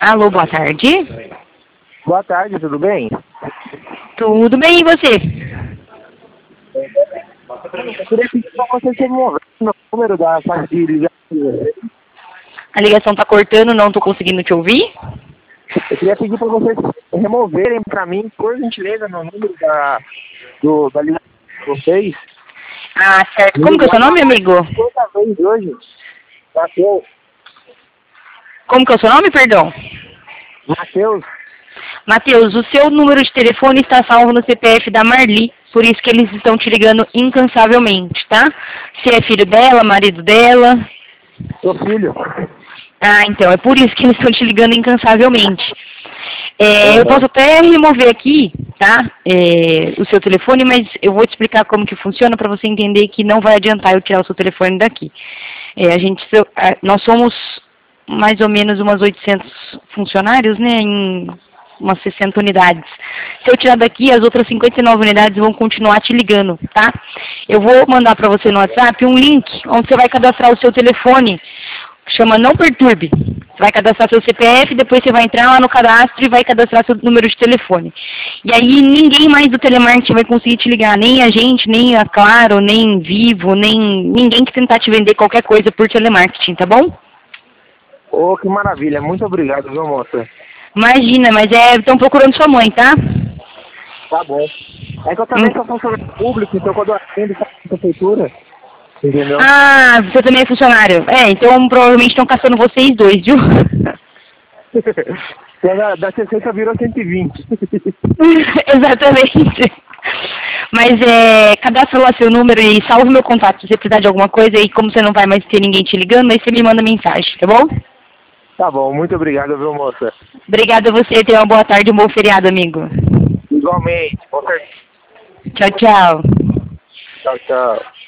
Alô, boa tarde. Boa tarde, tudo bem? Tudo bem, e você? Eu queria pedir para você remover o número da faixa de ligação. A ligação tá cortando, não tô conseguindo te ouvir. Eu queria pedir para vocês removerem para mim, por gentileza, meu número da ligação de vocês. Ah, certo. Como que é o seu nome, amigo? Toda vez hoje, Matheus. Como que é o seu nome, perdão? Matheus, Matheus, o seu número de telefone está salvo no CPF da Marli, por isso que eles estão te ligando incansavelmente, tá? Você é filho dela, marido dela? seu filho. Ah, então, é por isso que eles estão te ligando incansavelmente. Eu posso até remover aqui, tá? O seu telefone, mas eu vou te explicar como que funciona para você entender que não vai adiantar eu tirar o seu telefone daqui. Nós somos mais ou menos umas 800 funcionários, né? Em umas 60 unidades. Se eu tirar daqui, as outras 59 unidades vão continuar te ligando, tá? Eu vou mandar para você no WhatsApp um link onde você vai cadastrar o seu telefone. Chama Não Perturbe. Você vai cadastrar seu CPF, depois você vai entrar lá no cadastro e vai cadastrar seu número de telefone. E aí ninguém mais do telemarketing vai conseguir te ligar, nem a gente, nem a Claro, nem Vivo, nem ninguém que tentar te vender qualquer coisa por telemarketing, tá bom? Oh, que maravilha. Muito obrigado, viu, moça? Imagina, mas estão procurando sua mãe, tá? Tá bom. É que eu também sou funcionário público, então quando eu atendo a prefeitura, entendeu? Ah, você também é funcionário. Então provavelmente estão caçando vocês dois, viu? Da 60 virou 120. Exatamente. Mas cadastra lá seu número e salve meu contato se você precisar de alguma coisa e como você não vai mais ter ninguém te ligando, aí você me manda mensagem, tá bom? Tá bom, muito obrigado, viu, moça? Obrigada a você, tenha uma boa tarde e um bom feriado, amigo. Igualmente. Tchau, tchau. Tchau, tchau.